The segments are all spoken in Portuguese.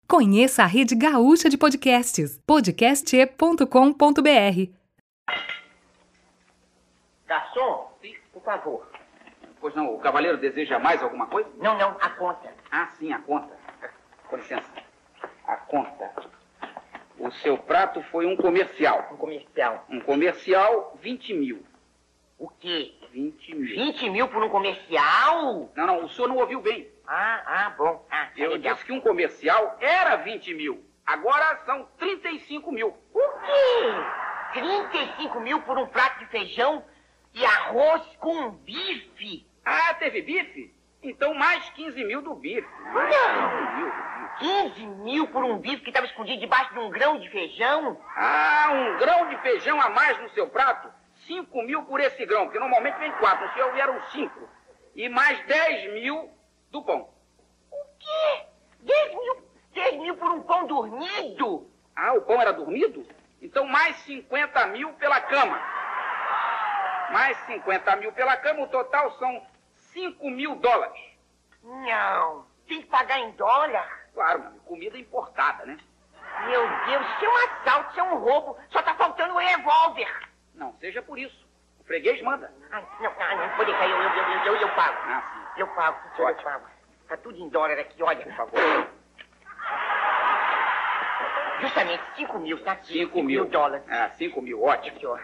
Conheça a Rede Gaúcha de Podcasts, podcast.com.br. Garçom, por favor. Pois não, o cavaleiro deseja mais alguma coisa? Não, a conta. Ah, sim, a conta. Com licença. A conta. O seu prato foi um comercial. Um comercial. 20 mil. O quê? 20 mil. 20 mil por um comercial? Não, o senhor não ouviu bem. Bom. Eu legal. disse que um comercial era 20 mil. Agora são 35 mil. O quê? 35 mil por um prato de feijão e arroz com bife? Ah, teve bife? Então mais 15 mil do bife. Mais Não! 15 mil por um bife que estava escondido debaixo de um grão de feijão? Ah, um grão de feijão a mais no seu prato? 5 mil por esse grão, porque normalmente vem 4. O senhor vieram 5. E mais 10 mil do pão. O quê? 10 mil por um pão dormido? Ah, o pão era dormido? Então mais 50 mil pela cama. Mais 50 mil pela cama, o total são 5 mil dólares. Não, tem que pagar em dólar? Claro, meu amigo, comida importada, né? Meu Deus, isso é um assalto, isso é um roubo. Só tá faltando um revólver. Não seja por isso. O freguês manda. Não, vou deixar, eu pago. Ah, sim. Eu pago, eu pago. Tá tudo em dólar aqui, olha. Por favor. Justamente 5 mil, tá aqui. 5 mil dólares. Ah, 5 mil, ótimo. Aqui, ó.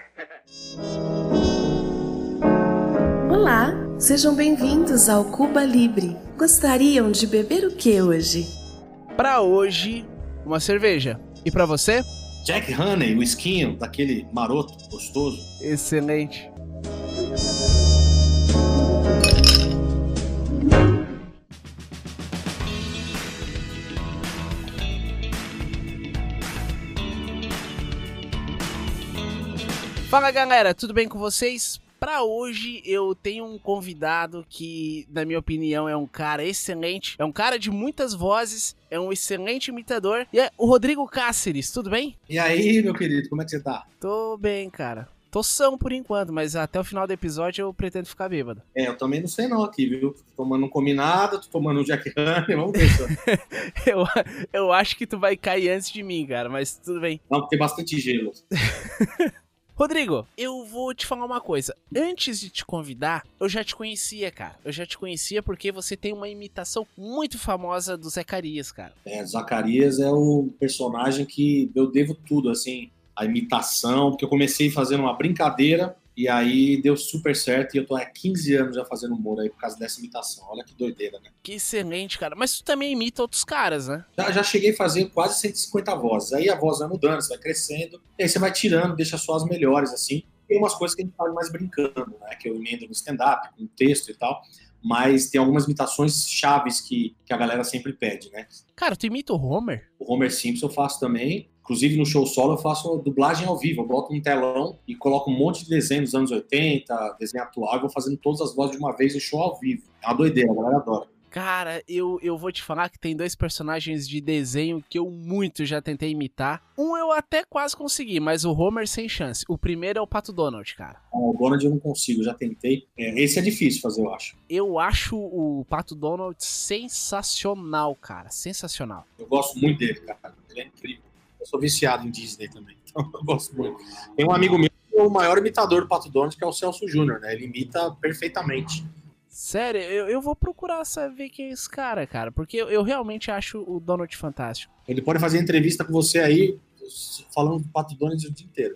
Olá, sejam bem-vindos ao Cuba Libre. Gostariam de beber o que hoje? Pra hoje, uma cerveja. E pra você? Jack Honey, o esquinho daquele maroto gostoso. Excelente. Fala galera, tudo bem com vocês? Pra hoje eu tenho um convidado que, na minha opinião, é um cara excelente, é um cara de muitas vozes, é um excelente imitador, e é o Rodrigo Cáceres, tudo bem? E aí, meu querido, como é que você tá? Tô bem, cara. Tô são por enquanto, mas até o final do episódio eu pretendo ficar bêbado. Eu também não sei não aqui, viu? Tô tomando um combinado, tô tomando um Jack Honey, vamos ver só. eu acho que tu vai cair antes de mim, cara, mas tudo bem. Não, porque tem bastante gelo. Rodrigo, eu vou te falar uma coisa. Antes de te convidar, eu já te conhecia, cara. Eu já te conhecia porque você tem uma imitação muito famosa do Zacarias, cara. Zacarias é o personagem que eu devo tudo, assim, a imitação, porque eu comecei fazendo uma brincadeira e aí deu super certo e eu tô há 15 anos já fazendo humor aí por causa dessa imitação. Olha que doideira, né? Que excelente, cara. Mas tu também imita outros caras, né? Já cheguei a fazer quase 150 vozes. Aí a voz vai mudando, você vai crescendo, e aí você vai tirando, deixa só as melhores, assim. Tem umas coisas que a gente faz mais brincando, né? Que eu emendo no stand-up, com texto e tal. Mas tem algumas imitações chaves que a galera sempre pede, né? Cara, tu imita o Homer? O Homer Simpson eu faço também. Inclusive no show solo eu faço dublagem ao vivo. Eu boto um telão e coloco um monte de desenho dos anos 80, desenho atual, e vou fazendo todas as vozes de uma vez no show ao vivo. É uma doideira, a galera adora. Cara, eu vou te falar que tem 2 personagens de desenho que eu muito já tentei imitar. Um eu até quase consegui, mas o Homer sem chance. O primeiro é o Pato Donald, cara. O Donald eu não consigo, já tentei. Esse é difícil fazer, eu acho. Eu acho o Pato Donald sensacional, cara. Sensacional. Eu gosto muito dele, cara. Ele é incrível. Eu sou viciado em Disney também, então eu gosto muito. Tem um amigo meu, o maior imitador do Pato Donald, que é o Celso Júnior, né? Ele imita perfeitamente. Sério, eu vou procurar saber quem é esse cara, porque eu realmente acho o Donald fantástico. Ele pode fazer entrevista com você aí, falando do Pato Donald o dia inteiro.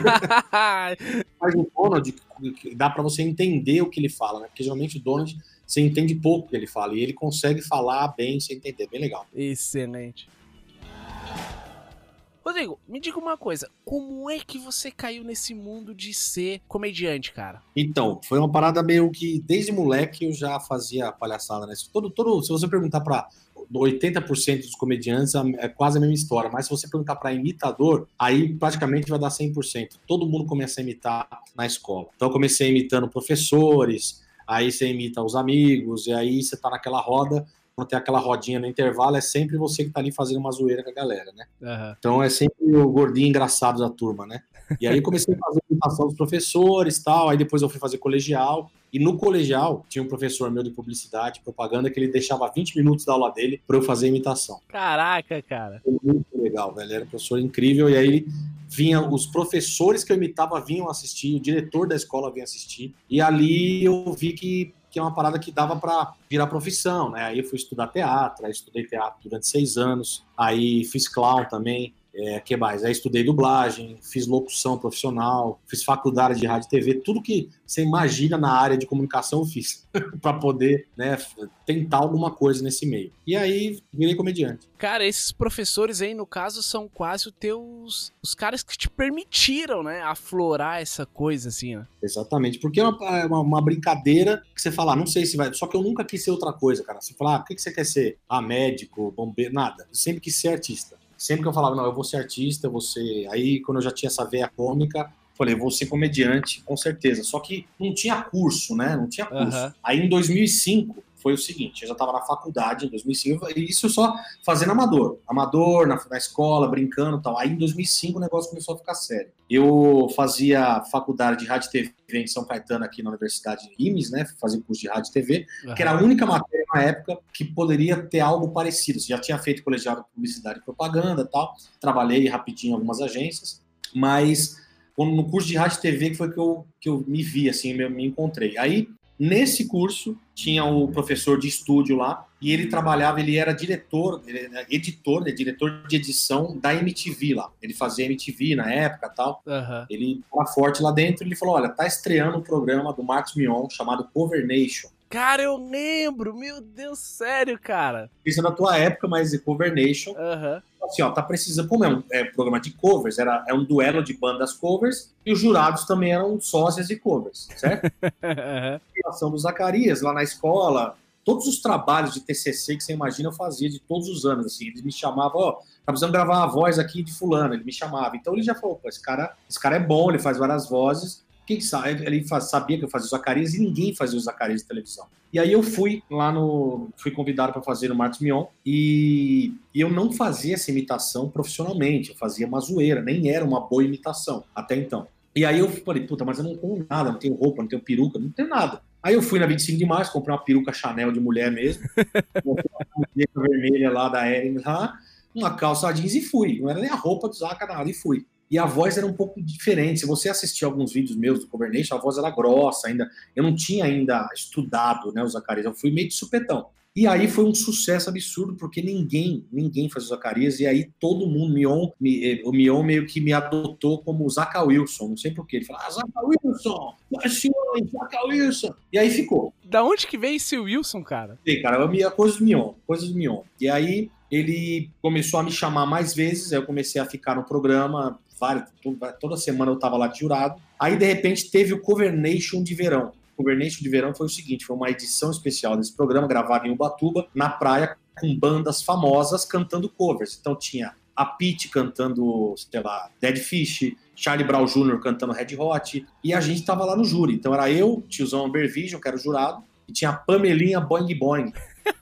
Mas o Donald, dá pra você entender o que ele fala, né? Porque geralmente o Donald, você entende pouco o que ele fala, e ele consegue falar bem sem entender, bem legal. Excelente. Rodrigo, me diga uma coisa, como é que você caiu nesse mundo de ser comediante, cara? Então, foi uma parada meio que, desde moleque, eu já fazia palhaçada, né? Se você perguntar pra 80% dos comediantes, é quase a mesma história, mas se você perguntar pra imitador, aí praticamente vai dar 100%. Todo mundo começa a imitar na escola. Então eu comecei imitando professores, aí você imita os amigos, e aí você tá naquela roda. quando tem aquela rodinha no intervalo, é sempre você que tá ali fazendo uma zoeira com a galera, né? Aham. Então é sempre o gordinho engraçado da turma, né? E aí eu comecei a fazer imitação dos professores e tal, aí depois eu fui fazer colegial, e no colegial tinha um professor meu de publicidade, propaganda, que ele deixava 20 minutos da aula dele pra eu fazer imitação. Caraca, cara. Foi muito legal, velho, era um professor incrível, e aí ele vinha, os professores que eu imitava vinham assistir, o diretor da escola vinha assistir, e ali eu vi que é uma parada que dava pra virar profissão, né? Aí eu fui estudar teatro, aí estudei teatro durante 6 anos, aí fiz clown também, que mais? Aí estudei dublagem, fiz locução profissional, fiz faculdade de rádio e TV, tudo que você imagina na área de comunicação eu fiz, para poder, né, tentar alguma coisa nesse meio. E aí virei comediante. Cara, esses professores aí, no caso, são quase os caras que te permitiram, né, aflorar essa coisa, assim, né? Exatamente, porque é uma brincadeira que você fala, não sei se vai... Só que eu nunca quis ser outra coisa, cara. Você fala, o que você quer ser? Médico, bombeiro, nada. Eu sempre quis ser artista. Sempre que eu falava, não, eu vou ser artista, eu vou ser... Aí, quando eu já tinha essa veia cômica, falei, vou ser comediante, com certeza. Só que não tinha curso, né? Não tinha curso. Uhum. Aí, em 2005, foi o seguinte, eu já estava na faculdade em 2005, e isso só fazendo amador na escola, brincando e tal. Aí, em 2005, o negócio começou a ficar sério. Eu fazia faculdade de rádio e TV em São Caetano, aqui na Universidade de IMES, né? Fazia curso de rádio e TV, que era a única matéria na época que poderia ter algo parecido. Você já tinha feito colegiado de publicidade e propaganda e tal, trabalhei rapidinho em algumas agências, mas no curso de rádio e TV que foi que eu me vi, assim, me encontrei. Aí, nesse curso, tinha o professor de estúdio lá, e ele trabalhava, ele era editor de edição da MTV lá. Ele fazia MTV na época e tal. Uhum. Ele era forte lá dentro, ele falou, olha, tá estreando um programa do Marcos Mion chamado Cover Nation. Cara, eu lembro, meu Deus, sério, cara. Isso é da tua época, mas Cover Nation. Aham. Assim, ó, tá precisando, como é um programa de covers, é um duelo de bandas covers, e os jurados também eram sócias de covers, certo? Uhum. A ação do Zacarias, lá na escola, todos os trabalhos de TCC que você imagina eu fazia de todos os anos, assim, eles me chamavam, ó, tá precisando gravar a voz aqui de fulano, ele me chamava, então ele já falou, pô, esse cara é bom, ele faz várias vozes, quem sabe, ele sabia que eu fazia o Zacarias e ninguém fazia o Zacarias de televisão. E aí eu fui convidado para fazer no Marcos Mion e eu não fazia essa imitação profissionalmente, eu fazia uma zoeira, nem era uma boa imitação até então. E aí eu falei, puta, mas eu não tenho nada, não tenho roupa, não tenho peruca, não tenho nada. Aí eu fui na 25 de março, comprei uma peruca Chanel de mulher mesmo, uma camiseta vermelha lá da Ering, uma calça jeans e fui. Não era nem a roupa do Zaca, nada, e fui. E a voz era um pouco diferente. Se você assistir alguns vídeos meus do Cover Nation, a voz era grossa ainda. Eu não tinha ainda estudado, né, o Zacarias. Eu fui meio de supetão. E aí foi um sucesso absurdo, porque ninguém fazia o Zacarias. E aí todo mundo, o Mion meio que me adotou como o Zaca Wilson. Não sei porquê. Ele falou, Zaca Wilson, Zaca Wilson. E aí ficou. Da onde que veio esse Wilson, cara? Sei, cara, coisas do Mion. E aí ele começou a me chamar mais vezes. Aí eu comecei a ficar no programa. Toda semana eu tava lá de jurado. Aí, de repente, teve o Cover Nation de verão. O Cover Nation de verão foi o seguinte, foi uma edição especial desse programa, gravado em Ubatuba, na praia, com bandas famosas cantando covers. Então tinha a Pitty cantando, sei lá, Dead Fish, Charlie Brown Jr. cantando Red Hot, e a gente tava lá no júri. Então era eu, tiozão Amber Vision, que era o jurado, e tinha a Pamelinha Boing Boing.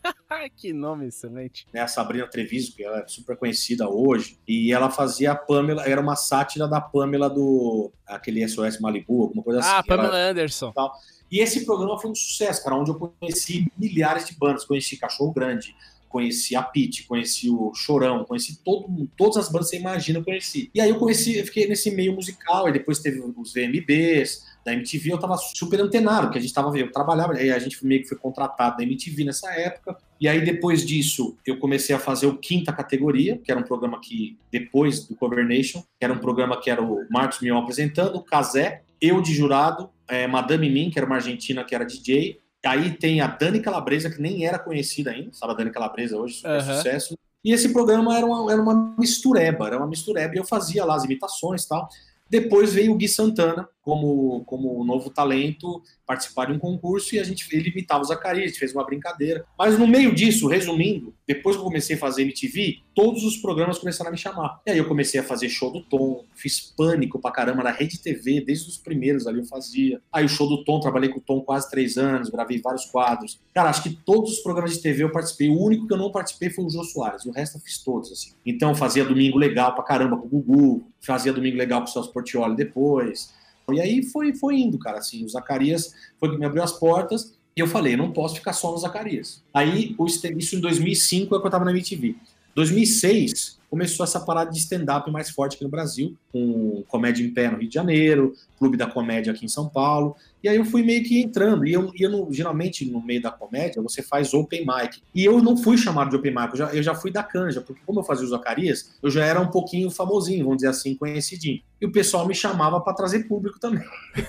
Que nome excelente. Né, a Sabrina Treviso, que ela é super conhecida hoje, e ela fazia a Pamela, era uma sátira da Pamela do aquele SOS Malibu, alguma coisa assim. Ah, Pamela Anderson. Tal. E esse programa foi um sucesso, cara, onde eu conheci milhares de bandas, conheci Cachorro Grande, conheci a Pitty, conheci o Chorão, conheci todas as bandas que você imagina, eu conheci. E aí eu fiquei nesse meio musical, e depois teve os VMBs, da MTV, eu tava super antenado, porque eu trabalhava, aí a gente meio que foi contratado da MTV nessa época, e aí depois disso eu comecei a fazer o Quinta Categoria, que era um programa que, depois do Cover Nation, que era um programa que era o Marcos Mion apresentando, o Cazé, eu de jurado, Madame Mim, que era uma argentina que era DJ, aí tem a Dani Calabresa, que nem era conhecida ainda, sabe a Dani Calabresa hoje, super sucesso, e esse programa era uma mistureba, e eu fazia lá as imitações e tal. Depois veio o Gui Santana como novo talento, participar de um concurso e ele imitava o Zacarias, a gente fez uma brincadeira. Mas no meio disso, resumindo, depois que eu comecei a fazer MTV, todos os programas começaram a me chamar. E aí eu comecei a fazer show do Tom, fiz Pânico pra caramba na Rede TV, desde os primeiros ali eu fazia. Aí o show do Tom, trabalhei com o Tom quase 3 anos, gravei vários quadros. Cara, acho que todos os programas de TV eu participei. O único que eu não participei foi o Jô Soares, o resto eu fiz todos, assim. Então fazia Domingo Legal pra caramba com o Gugu, fazia Domingo Legal com o Celso Portiolli depois. E aí foi indo, cara, assim, o Zacarias foi que me abriu as portas e eu falei, eu não posso ficar só no Zacarias. Aí, isso em 2005 é que eu tava na MTV. 2006, começou essa parada de stand-up mais forte aqui no Brasil, com Comédia em Pé no Rio de Janeiro, Clube da Comédia aqui em São Paulo, e aí eu fui meio que entrando, e eu geralmente no meio da comédia você faz open mic, e eu não fui chamado de open mic, eu já fui da canja, porque como eu fazia o Zacarias, eu já era um pouquinho famosinho, vamos dizer assim, conhecidinho, e o pessoal me chamava para trazer público também.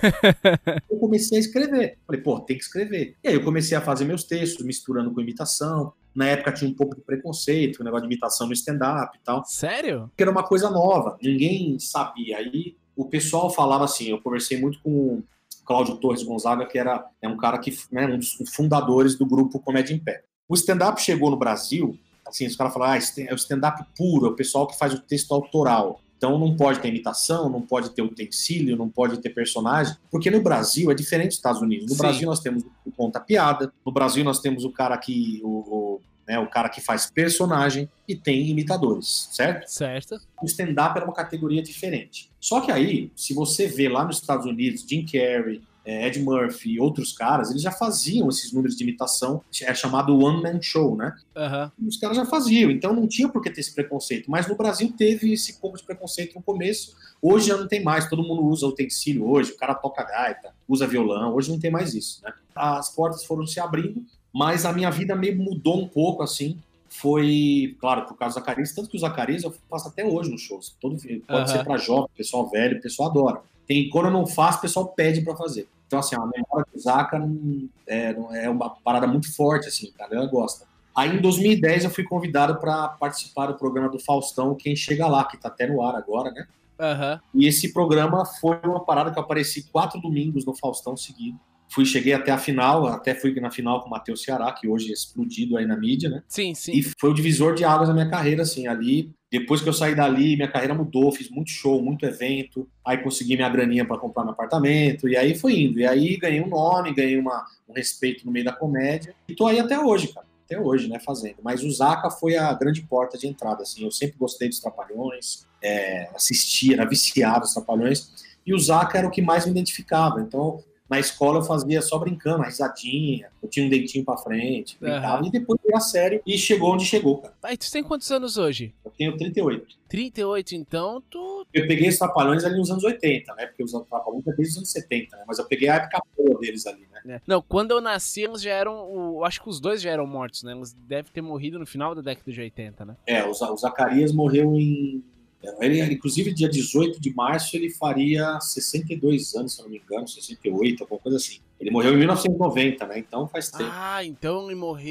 Eu comecei a escrever, falei, pô, tem que escrever, e aí eu comecei a fazer meus textos, misturando com imitação. Na época tinha um pouco de preconceito, um negócio de imitação no stand-up e tal. Sério? Porque era uma coisa nova, ninguém sabia. Aí o pessoal falava assim, eu conversei muito com o Cláudio Torres Gonzaga, que é um cara que, né, um dos fundadores do grupo Comédia em Pé. O stand-up chegou no Brasil, assim, os caras falaram, é o stand-up puro, é o pessoal que faz o texto autoral. Então não pode ter imitação, não pode ter utensílio, não pode ter personagem, porque no Brasil é diferente dos Estados Unidos. No Brasil nós temos o conta-piada, no Brasil nós temos o cara que o cara que faz personagem e tem imitadores, certo? Certo. O stand-up era uma categoria diferente. Só que aí, se você vê lá nos Estados Unidos, Jim Carrey, Ed Murphy e outros caras, eles já faziam esses números de imitação, é chamado one-man show, né? Os caras já faziam, então não tinha por que ter esse preconceito. Mas no Brasil teve esse pouco de preconceito no começo, hoje já não tem mais, todo mundo usa utensílio hoje, o cara toca gaita, usa violão, hoje não tem mais isso, né? As portas foram se abrindo, mas a minha vida meio mudou um pouco, assim, foi, claro, por causa do Zacarias, tanto que o Zacarias eu faço até hoje nos shows, pode ser pra jovem, pessoal velho, o pessoal adora. Quando eu não faço, o pessoal pede pra fazer. Então, assim, a memória do Zaca é uma parada muito forte, assim, a galera gosta. Aí, em 2010, eu fui convidado para participar do programa do Faustão, Quem Chega Lá, que tá até no ar agora, né? E esse programa foi uma parada que eu apareci 4 domingos no Faustão seguido. Cheguei até a final, até fui na final com o Matheus Ceará, que hoje é explodido aí na mídia, né? Sim, sim. E foi o divisor de águas da minha carreira, assim, ali. Depois que eu saí dali, minha carreira mudou, fiz muito show, muito evento, aí consegui minha graninha para comprar meu apartamento, e aí foi indo. E aí ganhei um nome, ganhei um respeito no meio da comédia, e tô aí até hoje, cara. Até hoje, né, fazendo. Mas o Zaca foi a grande porta de entrada, assim. Eu sempre gostei dos Trapalhões, assistia, era viciado dos Trapalhões, e o Zaca era o que mais me identificava. Então, na escola eu fazia só brincando, risadinha, eu tinha um dentinho pra frente, brincava, e depois veio a sério e chegou onde chegou, cara. Aí tu tem quantos anos hoje? Eu tenho 38. 38, então tu... Eu peguei os Trapalhões ali nos anos 80, né? Porque os Trapalhões é desde os anos 70, né? Mas eu peguei a época boa deles ali, né? Não, quando eu nasci, eles já eram... Acho que os dois já eram mortos, né? Eles devem ter morrido no final da década de 80, né? O Zacarias morreu em... Ele, inclusive, dia 18 de março, ele faria 62 anos, se eu não me engano, 68, alguma coisa assim. Ele morreu em 1990, né? Então faz tempo. Ah, então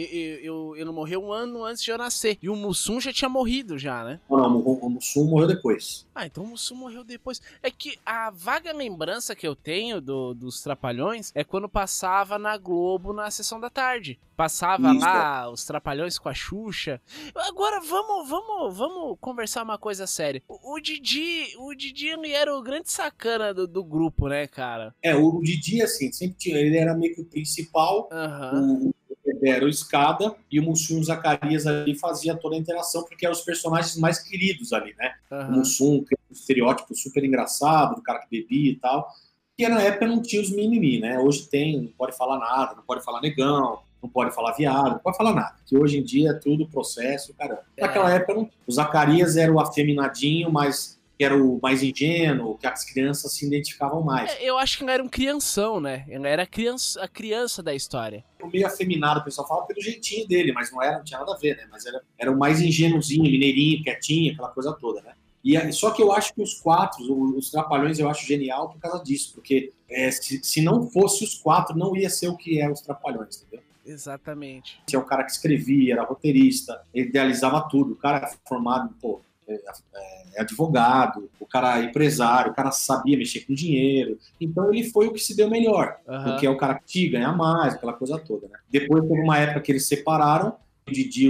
ele morreu um ano antes de eu nascer. E o Mussum já tinha morrido já, né? Não, o Mussum morreu depois. Ah, então o Mussum morreu depois. É que a vaga lembrança que eu tenho dos Trapalhões é quando passava na Globo na sessão da tarde. Passava isso, lá os Trapalhões com a Xuxa. Agora vamos conversar uma coisa séria. O Didi ele era o grande sacana do grupo, né, cara? O Didi, assim, sempre tinha. Ele era meio que o principal, o era o Escada, e o Mussum e o Zacarias ali fazia toda a interação, porque eram os personagens mais queridos ali, né? O Mussum, que é um estereótipo super engraçado, do cara que bebia e tal, e na época não tinha os mimimi, né? Hoje tem, não pode falar nada, não pode falar negão, não pode falar viado, não pode falar nada, que hoje em dia é tudo processo, caramba. Naquela época, o Zacarias era o afeminadinho, mas que era o mais ingênuo, que as crianças se identificavam mais. Eu acho que ele era um crianção, né? Ele era a criança da história. O meio afeminado, o pessoal fala pelo jeitinho dele, mas não tinha nada a ver, né? Mas era o mais ingênuozinho, mineirinho, quietinho, aquela coisa toda, né? Só que eu acho que os 4, os Trapalhões, eu acho genial por causa disso, porque se não fosse os 4, não ia ser o que é os Trapalhões, entendeu? Exatamente. É o cara que escrevia, era roteirista, ele idealizava tudo. O cara formado, é advogado, o cara é empresário, o cara sabia mexer com dinheiro. Então ele foi o que se deu melhor, porque é o cara que te ganha mais, aquela coisa toda, né? Depois teve uma época que eles separaram, o Didi,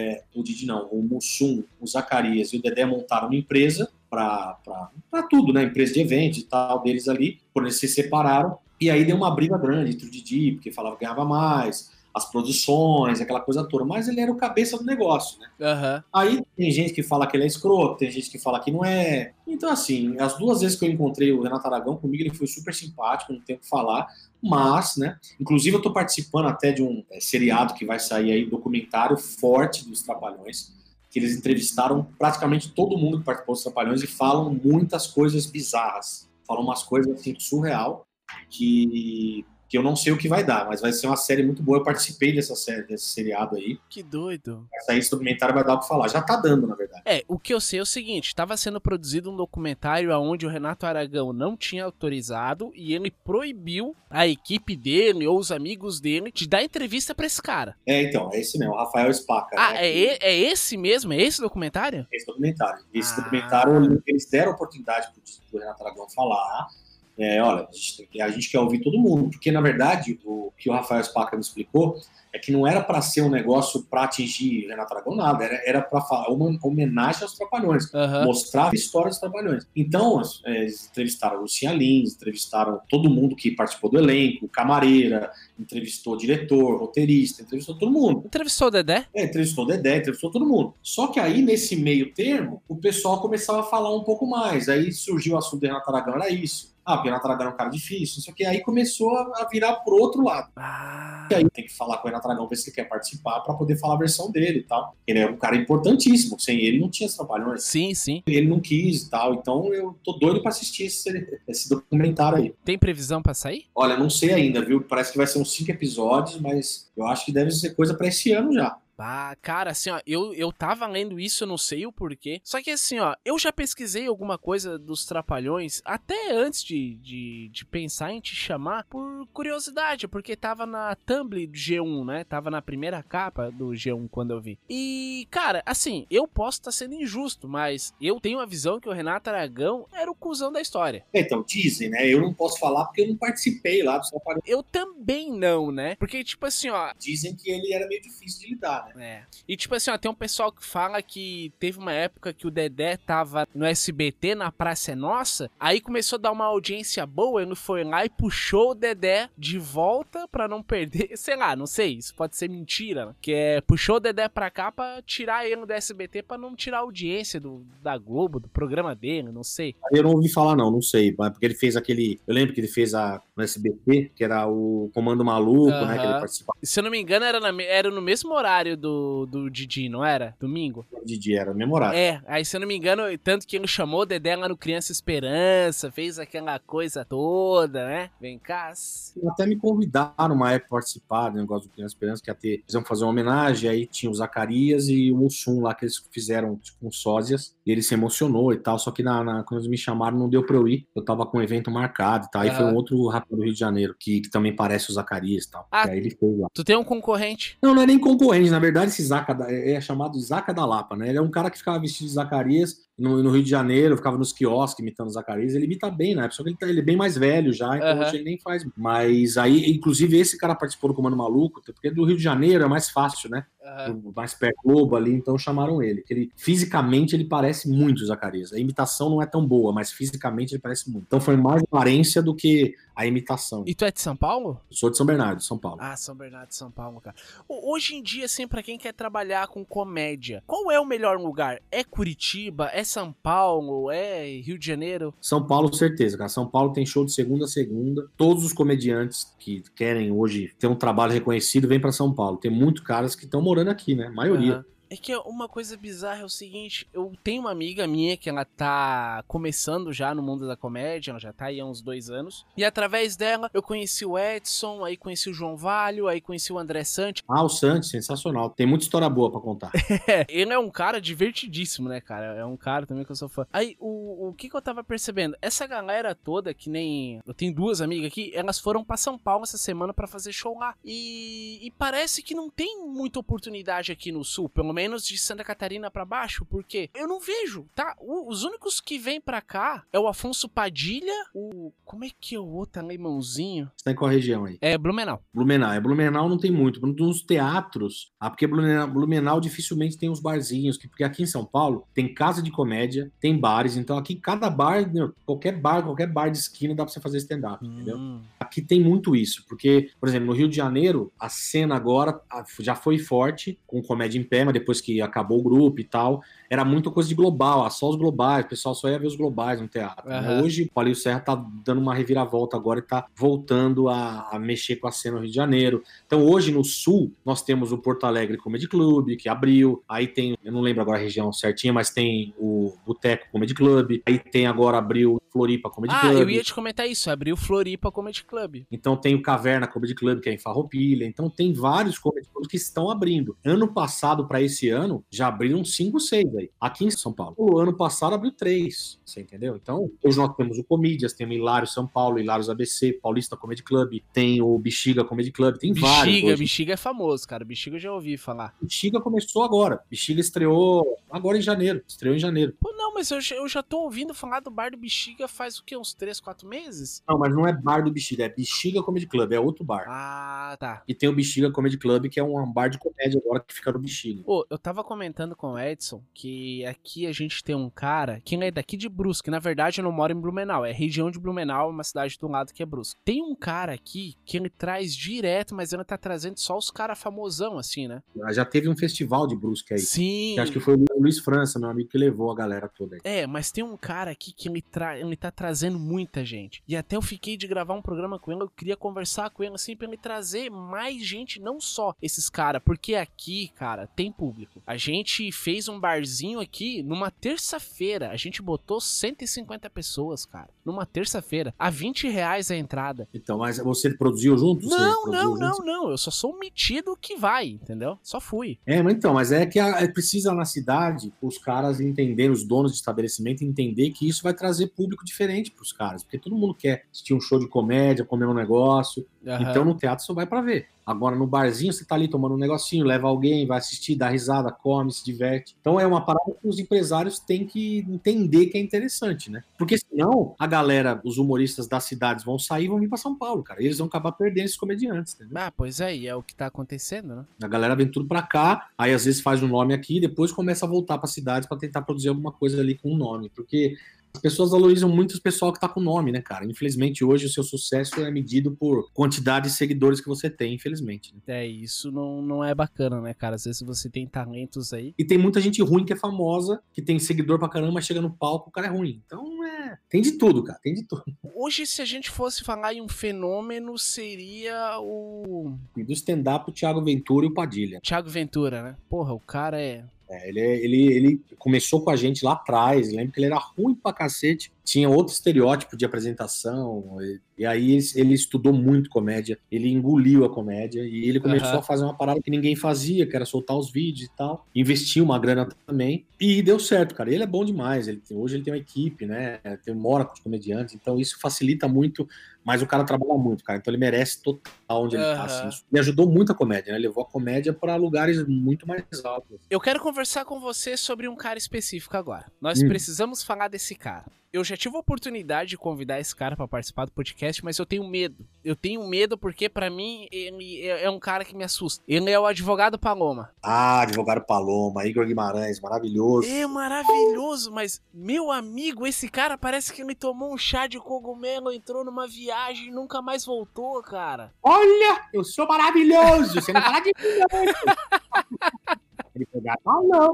o Mussum, o Zacarias e o Dedé montaram uma empresa para tudo, né? Empresa de eventos e tal deles ali, quando eles se separaram. E aí deu uma briga grande entre o Didi, porque falava que ganhava mais, as produções, aquela coisa toda. Mas ele era o cabeça do negócio, né? Aí tem gente que fala que ele é escroto, tem gente que fala que não é. Então, assim, as 2 vezes que eu encontrei o Renato Aragão, comigo ele foi super simpático, não tenho o que falar. Mas, né? Inclusive eu tô participando até de um seriado que vai sair aí, documentário forte dos Trapalhões, que eles entrevistaram praticamente todo mundo que participou dos Trapalhões e falam muitas coisas bizarras. Falam umas coisas, assim, surreal. Que eu não sei o que vai dar, mas vai ser uma série muito boa. Eu participei desse seriado aí. Que doido. Esse documentário vai dar o que falar. Já tá dando, na verdade. O que eu sei é o seguinte, estava sendo produzido um documentário onde o Renato Aragão não tinha autorizado e ele proibiu a equipe dele ou os amigos dele de dar entrevista pra esse cara. Então, é esse mesmo, o Rafael Spaca. Né? É esse mesmo? É esse documentário? Esse documentário. Esse documentário, eles deram oportunidade pro Renato Aragão falar. Olha, a gente quer ouvir todo mundo, porque na verdade o que o Rafael Spaca me explicou é que não era para ser um negócio para atingir Renato Aragão, nada, era para falar uma homenagem aos Trapalhões, mostrar a história dos Trapalhões. Então, eles entrevistaram o Lucinha Lins, entrevistaram todo mundo que participou do elenco, camareira, entrevistou diretor, roteirista, entrevistou todo mundo. Entrevistou o Dedé? Entrevistou o Dedé, entrevistou todo mundo. Só que aí, nesse meio termo, o pessoal começava a falar um pouco mais, aí surgiu o assunto do Renato Aragão, era isso. Porque o Renato Aragão é um cara difícil, só que aí começou a virar pro outro lado. E aí tem que falar com o Renato Aragão, ver se ele quer participar pra poder falar a versão dele e tal. Ele é um cara importantíssimo, sem ele não tinha os Trapalhões. Sim, sim. Ele não quis e tal, então eu tô doido pra assistir esse documentário aí. Tem previsão pra sair? Olha, não sei ainda, viu? Parece que vai ser uns 5 episódios, mas eu acho que deve ser coisa pra esse ano já. Cara, assim, ó, eu tava lendo isso, eu não sei o porquê. Só que assim, ó, eu já pesquisei alguma coisa dos Trapalhões, até antes de pensar em te chamar, por curiosidade, porque tava na thumb do G1, né? Tava na primeira capa do G1 quando eu vi. E, cara, assim, eu posso estar sendo injusto, mas eu tenho a visão que o Renato Aragão era o cuzão da história. Então, dizem, né? Eu não posso falar porque eu não participei lá dos Trapalhões. Eu também não, né? Porque, tipo assim, ó... Dizem que ele era meio difícil de lidar, né? E tipo assim, ó, tem um pessoal que fala que teve uma época que o Dedé tava no SBT, na Praça é Nossa, aí começou a dar uma audiência boa, ele foi lá e puxou o Dedé de volta pra não perder, sei lá, não sei, isso pode ser mentira, né? Que puxou o Dedé pra cá pra tirar ele do SBT pra não tirar a audiência da Globo, do programa dele, não sei. Eu não ouvi falar não sei, porque ele fez eu lembro que ele fez no SBT, que era o Comando Maluco, né, que ele participava. Se eu não me engano, era no mesmo horário do Didi, não era? Domingo? O Didi era memorável. Aí se eu não me engano, tanto que ele chamou o Dedé lá no Criança Esperança, fez aquela coisa toda, né? Vem cá. Até me convidaram uma época pra participar do negócio do Criança Esperança, que eles iam fazer uma homenagem, aí tinha o Zacarias e o Mussum lá, que eles fizeram tipo um sósias, e ele se emocionou e tal, só que quando eles me chamaram não deu pra eu ir, eu tava com um evento marcado e tal, aí foi um outro rapaz do Rio de Janeiro, que também parece o Zacarias e tal, e aí ele fez lá. Tu tem um concorrente? Não é nem concorrente, na verdade esse Zaca é chamado Zaca da Lapa, né? Ele é um cara que ficava vestido de Zacarias no Rio de Janeiro, ficava nos quiosques imitando o Zacarias. Ele imita bem, né? Só que ele é bem mais velho já, então hoje ele nem faz. Mas aí, inclusive, esse cara participou do Comando Maluco, porque do Rio de Janeiro é mais fácil, né? Mais perto do Globo ali, então chamaram ele. Que fisicamente ele parece muito o Zacarias. A imitação não é tão boa, mas fisicamente ele parece muito. Então foi mais aparência do que a imitação. E tu é de São Paulo? Eu sou de São Bernardo, São Paulo. São Bernardo, São Paulo, cara. Hoje em dia, assim, pra quem quer trabalhar com comédia, qual é o melhor lugar? É Curitiba? É São Paulo? É Rio de Janeiro? São Paulo, certeza, cara. São Paulo tem show de segunda a segunda. Todos os comediantes que querem hoje ter um trabalho reconhecido vêm pra São Paulo. Tem muitos caras que estão morando aqui, né? A maioria. É que uma coisa bizarra é o seguinte, eu tenho uma amiga minha que ela tá começando já no mundo da comédia, ela já tá aí há uns 2 anos, e através dela eu conheci o Edson, aí conheci o João Valho, aí conheci o André Santi. O Santi, sensacional, tem muita história boa pra contar. Ele é um cara divertidíssimo, né, cara, é um cara também que eu sou fã. Aí o o que eu tava percebendo? Essa galera toda, que nem... Eu tenho 2 amigas aqui, elas foram pra São Paulo essa semana pra fazer show lá. E parece que não tem muita oportunidade aqui no Sul, pelo menos de Santa Catarina pra baixo, porque eu não vejo, tá? Os únicos que vêm pra cá é o Afonso Padilha, como é que é o outro alemãozinho? Você tá em qual região aí? É Blumenau. Blumenau não tem muito. Nos teatros, porque Blumenau dificilmente tem uns barzinhos, porque aqui em São Paulo tem casa de comédia, tem bares, então aqui cada bar, qualquer bar de esquina dá pra você fazer stand-up, entendeu? Aqui tem muito isso, porque, por exemplo, no Rio de Janeiro, a cena agora já foi forte, com comédia em pé, mas depois que acabou o grupo e tal, era muita coisa de global, só os globais, o pessoal só ia ver os globais no teatro. Né? Hoje, o Paulinho Serra tá dando uma reviravolta agora e tá voltando a mexer com a cena no Rio de Janeiro. Então, hoje, no Sul, nós temos o Porto Alegre Comedy Club, que abriu, aí tem, eu não lembro agora a região certinha, mas tem o Boteco Comedy Club, aí tem agora, abriu Floripa Comedy Club. Eu ia te comentar isso, abriu Floripa Comedy Club. Então tem o Caverna Comedy Club, que é em Farroupilha, então tem vários comedy clubs que estão abrindo. Ano passado, para esse ano, já abriram 5, 6 aí, aqui em São Paulo. O ano passado abriu 3, você entendeu? Então, hoje nós temos o Comedians, tem o Hilário São Paulo, Hilários ABC, Paulista Comedy Club, tem o Bexiga Comedy Club, tem vários. Bexiga é famoso, cara, Bexiga eu já ouvi falar. Bexiga começou agora, Bexiga estreou agora em janeiro, Pô, não, mas eu já tô ouvindo falar do bar do Bexiga faz o quê, uns 3, 4 meses? Não, mas não é bar do Bexiga, é Bexiga Comedy Club, é outro bar. Ah, tá. E tem o Bexiga Comedy Club, que é um bar de comédia agora que fica no Bexiga. Pô, eu tava comentando com o Edson que aqui a gente tem um cara que é daqui de Brusque. Na verdade, eu não moro em Blumenau. É região de Blumenau, uma cidade do lado que é Brusque. Tem um cara aqui que ele traz direto, mas ele tá trazendo só os caras famosão, assim, né? Já teve um festival de Brusque aí. Sim. Que acho que foi o Luiz França, meu amigo, que levou a galera toda aí. É, mas tem um cara aqui que ele tá trazendo muita gente. E até eu fiquei de gravar um programa com ele, eu queria conversar com ele, assim, pra ele trazer mais gente, não só esses caras, porque aqui, cara, tem público. A gente fez um barzinho aqui numa terça-feira, a gente botou 150 pessoas, cara, numa terça-feira, a R$20 a entrada. Então, mas você produziu junto? Não, eu só sou um metido que vai, entendeu? Só fui. Mas é que precisa na cidade os caras entenderem, os donos de estabelecimento entender que isso vai trazer público diferente pros caras, porque todo mundo quer assistir um show de comédia, comer um negócio, então no teatro só vai pra ver. Agora no barzinho você tá ali tomando um negocinho, leva alguém, vai assistir, dá risada, come, se diverte. Então é uma parada que os empresários têm que entender que é interessante, né? Porque senão a galera, os humoristas das cidades vão sair e vão vir pra São Paulo, cara. E eles vão acabar perdendo esses comediantes, entendeu? Ah, pois é, e é o que tá acontecendo, né? A galera vem tudo pra cá, aí às vezes faz um nome aqui e depois começa a voltar pra cidades pra tentar produzir alguma coisa ali com um nome, porque as pessoas valorizam muito o pessoal que tá com nome, né, cara? Infelizmente, hoje o seu sucesso é medido por quantidade de seguidores que você tem, infelizmente. Né? É, isso não é bacana, né, cara? Às vezes você tem talentos aí. E tem muita gente ruim que é famosa, que tem seguidor pra caramba, mas chega no palco, o cara é ruim. Então, tem de tudo, cara, tem de tudo. Hoje, se a gente fosse falar em um fenômeno, seria o... Do stand-up, o Thiago Ventura e o Padilha. Thiago Ventura, né? Porra, o cara é... Ele começou com a gente lá atrás, lembro que ele era ruim pra cacete, tinha outro estereótipo de apresentação, e aí ele estudou muito comédia, ele engoliu a comédia, e ele começou a fazer uma parada que ninguém fazia, que era soltar os vídeos e tal, investiu uma grana também, e deu certo, cara, ele é bom demais, hoje ele tem uma equipe, né, mora com os comediantes, então isso facilita muito, mas o cara trabalha muito, cara, então ele merece total onde ele tá, assim, ele ajudou muito a comédia, né, levou a comédia para lugares muito mais altos. Eu quero conversar com você sobre um cara específico agora, nós precisamos falar desse cara. Eu já tive a oportunidade de convidar esse cara pra participar do podcast, mas eu tenho medo. Eu tenho medo porque, pra mim, ele é um cara que me assusta. Ele é o Advogado Paloma. Ah, Advogado Paloma, Igor Guimarães, maravilhoso. É maravilhoso, mas, meu amigo, esse cara parece que ele tomou um chá de cogumelo, entrou numa viagem e nunca mais voltou, cara. Olha, eu sou maravilhoso, você não fala de mim, não. Ele pegou Paloma.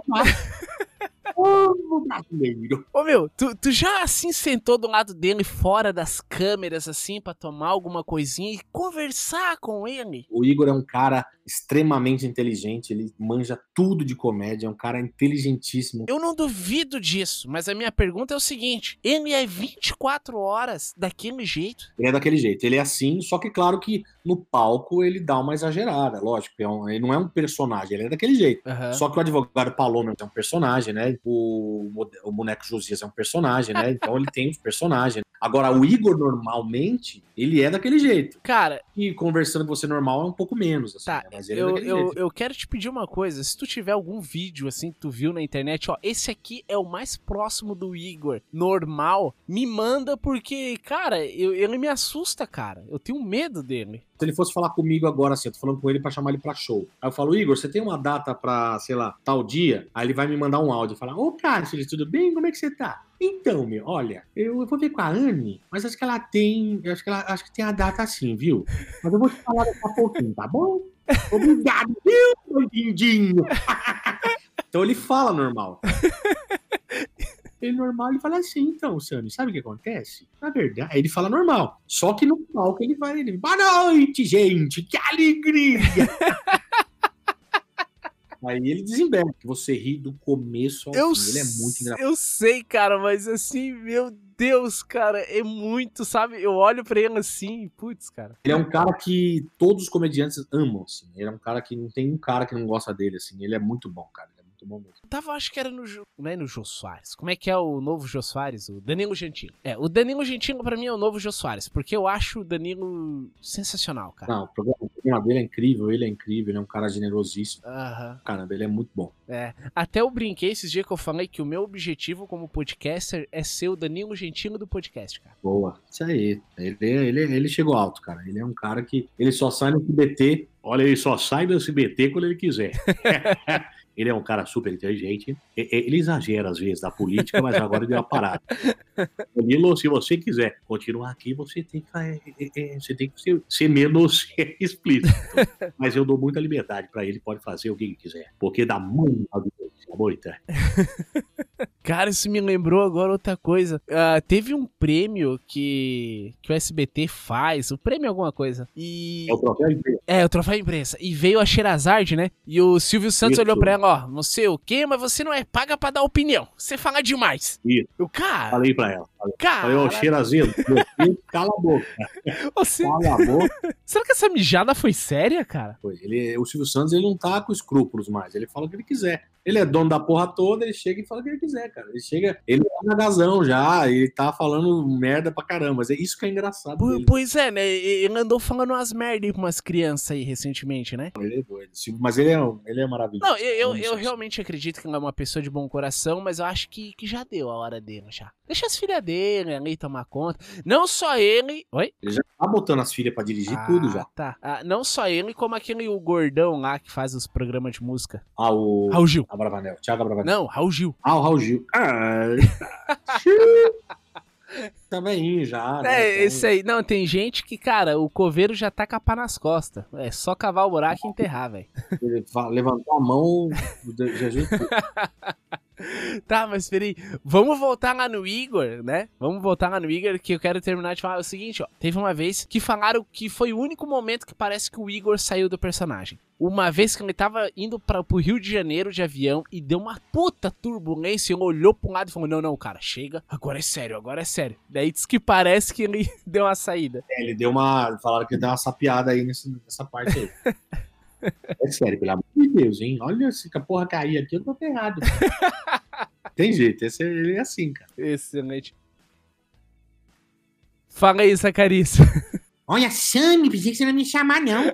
Brasileiro. Ô meu, tu já assim sentou do lado dele fora das câmeras assim pra tomar alguma coisinha e conversar com ele? O Igor é um cara extremamente inteligente, ele manja tudo de comédia, é um cara inteligentíssimo. Eu não duvido disso, mas a minha pergunta é o seguinte, ele é 24 horas daquele jeito? Ele é daquele jeito, ele é assim, só que claro que no palco ele dá uma exagerada, lógico, ele não é um personagem, ele é daquele jeito. Só que o advogado Paloma é um personagem, né? O boneco Josias é um personagem, né? Então ele tem os personagens. Agora, o Igor, normalmente, ele é daquele jeito. Cara... E conversando com você normal é um pouco menos, assim, tá, né? Mas ele é daquele jeito. Eu quero te pedir uma coisa, se tu tiver algum vídeo, assim, que tu viu na internet, ó, esse aqui é o mais próximo do Igor normal, me manda porque, cara, ele me assusta, cara. Eu tenho medo dele. Se ele fosse falar comigo agora, assim, eu tô falando com ele pra chamar ele pra show. Aí eu falo, Igor, você tem uma data pra, sei lá, tal dia? Aí ele vai me mandar um áudio e falar, ô, Cássio, tudo bem? Como é que você tá? Então, meu, olha, eu vou ver com a Anne, mas acho que ela tem, acho que tem a data assim, viu? Mas eu vou te falar daqui a pouquinho, tá bom? Obrigado, viu, lindinho? Então ele fala normal. Ele normal, ele fala assim, então, Sammy, sabe o que acontece? Na verdade, aí ele fala normal. Só que no palco ele vai, boa noite, gente, que alegria! Aí ele desembera, que você ri do começo ao fim, ele é muito engraçado. Eu sei, cara, mas assim, meu Deus, cara, é muito, sabe? Eu olho pra ele assim, putz, cara. Ele é um cara que todos os comediantes amam, assim. Ele é um cara que não tem um cara que não gosta dele, assim. Ele é muito bom, cara. Ele é muito bom mesmo. Eu tava, acho que era não é no Jô Soares. Como é que é o novo Jô Soares? O Danilo Gentili. O Danilo Gentili pra mim é o novo Jô Soares, porque eu acho o Danilo sensacional, cara. Não, o programa dele é incrível, ele é um cara generosíssimo. Aham. Caramba, ele é muito bom. Até eu brinquei esses dias que eu falei que o meu objetivo como podcaster é ser o Danilo Gentili do podcast, cara. Boa, isso aí. Ele chegou alto, cara. Ele é um cara que ele só sai no SBT. Olha, ele só sai do SBT quando ele quiser. Ele é um cara super inteligente. Ele exagera às vezes da política, mas agora deu uma parada. Danilo, se você quiser continuar aqui, você tem que ser menos explícito. Mas eu dou muita liberdade pra ele, pode fazer o que ele quiser. Porque dá muita moita. Cara, isso me lembrou agora outra coisa. Teve um prêmio que o SBT faz, o prêmio alguma coisa. E... É o troféu imprensa. O troféu imprensa. E veio a Sherazade, né? E o Silvio Santos olhou pra ela, ó, não sei o quê, mas você não é paga pra dar opinião. Você fala demais. Isso. O cara... Falei pra ela. Cara... Falei, Sherazade, cala a boca. Cala a boca. Será que essa mijada foi séria, cara? Foi. O Silvio Santos, ele não tá com escrúpulos mais. Ele fala o que ele quiser. Ele é dono da porra toda, ele chega e fala o que ele quiser, cara. Ele tá na gazão já, ele tá falando merda pra caramba. Mas é isso que é engraçado dele. Pois é, né? Ele andou falando umas merdas com umas crianças aí recentemente, né? Ele é doido. Mas ele é maravilhoso. Não, eu realmente acredito que ele é uma pessoa de bom coração, mas eu acho que já deu a hora dele, já. Deixa as filhas dele ali tomar conta. Não só ele... Oi? Ele já tá botando as filhas pra dirigir tudo já. Tá. Não só ele, como o gordão lá que faz os programas de música. O... Raul Gil. Abravanel. Thiago Abravanel. Não, Raul Gil. O Raul Gil. Tá velhinho já, né? Esse aí. Não, tem gente que, cara, o coveiro já tá com a pá nas costas. É só cavar o buraco e enterrar, velho. Levantou a mão, Jesus. Tá, mas peraí, vamos voltar lá no Igor, né? Vamos voltar lá no Igor, que eu quero terminar de falar o seguinte, ó. Teve uma vez que falaram que foi o único momento que parece que o Igor saiu do personagem. Uma vez que ele tava indo pro Rio de Janeiro de avião e deu uma puta turbulência, ele olhou pra um lado e falou, não, cara, chega, agora é sério. Daí diz que parece que ele deu uma saída. Ele deu falaram que ele deu uma sapiada aí nessa parte aí. É sério, pelo amor de Deus, hein? Olha, se a porra cair aqui, eu tô ferrado. Tem jeito, ele é assim, cara. Excelente. Fala aí, Zacarias. Olha, Sammy, pensei que você não ia me chamar, não.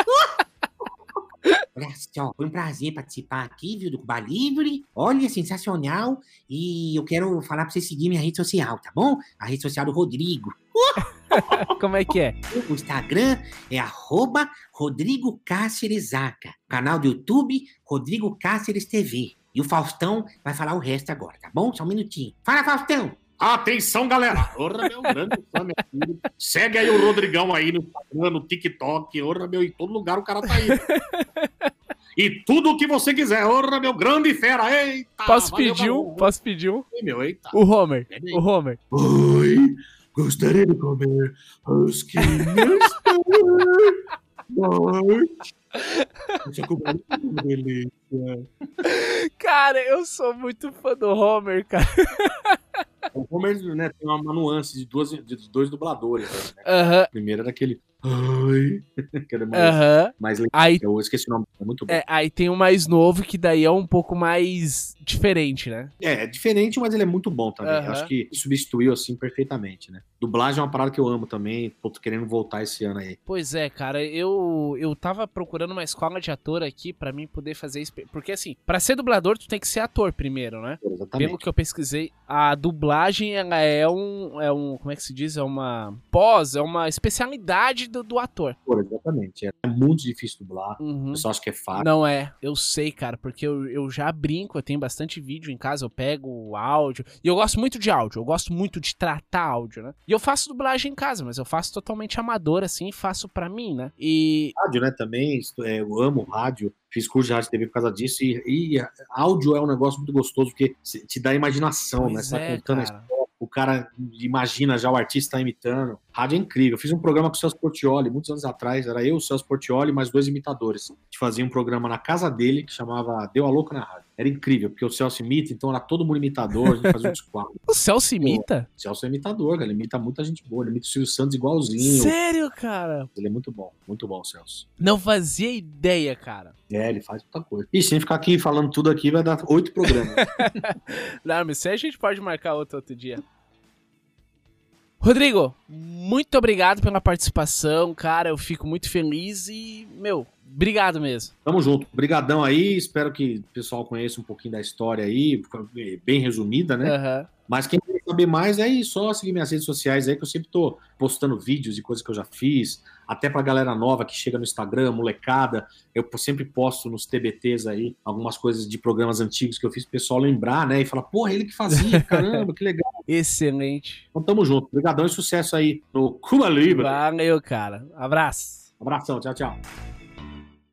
Olha só, foi um prazer participar aqui, viu, do Cuba Livre. Olha, sensacional. E eu quero falar pra você seguir minha rede social, tá bom? A rede social do Rodrigo. Como é que é? O Instagram é @Rodrigo Cáceres Zaca. Canal do YouTube, Rodrigo Cáceres TV. E o Faustão vai falar o resto agora, tá bom? Só um minutinho. Fala, Faustão! Atenção, galera! Orra, meu grande fã, meu filho. Segue aí o Rodrigão aí no Instagram, no TikTok. Orra, meu, em todo lugar o cara tá aí. E tudo o que você quiser. Orra, meu grande fera. Eita! Posso pedir um? Meu, eita. O Homer. Oi, gostaria de comer rosquinhas. Cara, eu sou muito fã do Homer, cara. O Homer, né, tem uma nuance de dois dubladores. Né? Aham. Primeiro era aquele... Ai, que era mais legal. Aí, Eu esqueci o nome, é muito bom. aí tem o mais novo, que daí é um pouco mais diferente, né? É diferente, mas ele é muito bom também. Eu acho que substituiu, assim, perfeitamente, né? Dublagem é uma parada que eu amo também. Tô querendo voltar esse ano aí. Pois é, cara, eu tava procurando uma escola de ator aqui pra mim poder fazer isso. Porque, assim, pra ser dublador, tu tem que ser ator primeiro, né? Exatamente. Pelo que eu pesquisei, a dublagem, ela é um como é que se diz? É uma especialidade do ator. Exatamente. É muito difícil dublar. Uhum. O pessoal acha que é fácil. Não é, eu sei, cara, porque eu já brinco, eu tenho bastante vídeo em casa, eu pego o áudio, e eu gosto muito de áudio, eu gosto muito de tratar áudio, né? E eu faço dublagem em casa, mas eu faço totalmente amador, assim, faço pra mim, né? E... Rádio, né, também, eu amo rádio, fiz curso de rádio e TV por causa disso, e áudio é um negócio muito gostoso, porque te dá imaginação, Pois né? Você tá contando cara. a história, o cara imagina já o artista imitando. Rádio é incrível. Eu fiz um programa com o Celso Portiolli, muitos anos atrás, era eu, o Celso Portiolli, mais 2 imitadores. A gente fazia um programa na casa dele, que chamava Deu a Louca na Rádio. Era incrível, porque o Celso imita, então era todo mundo imitador, a gente fazia uns quadros. O Celso imita? O Celso é imitador, cara, ele imita muita gente boa, ele imita o Silvio Santos igualzinho. Sério, cara? Ele é muito bom, o Celso. Não fazia ideia, cara. É, ele faz muita coisa. E sem ficar aqui falando tudo aqui, vai dar 8 programas. Não, mas isso aí a gente pode marcar outro dia. Rodrigo, muito obrigado pela participação, cara, eu fico muito feliz e, obrigado mesmo. Tamo junto, brigadão aí, espero que o pessoal conheça um pouquinho da história aí, bem resumida, né? Uhum. Mas quem quer saber mais, é só seguir minhas redes sociais aí, que eu sempre tô postando vídeos e coisas que eu já fiz, até pra galera nova que chega no Instagram, molecada, eu sempre posto nos TBTs aí, algumas coisas de programas antigos que eu fiz pro pessoal lembrar, né, e falar, porra, ele que fazia, caramba, que legal. Excelente. Então tamo junto, brigadão e sucesso aí no Cuba Libre. Valeu, cara. Abraço. Abração, tchau, tchau.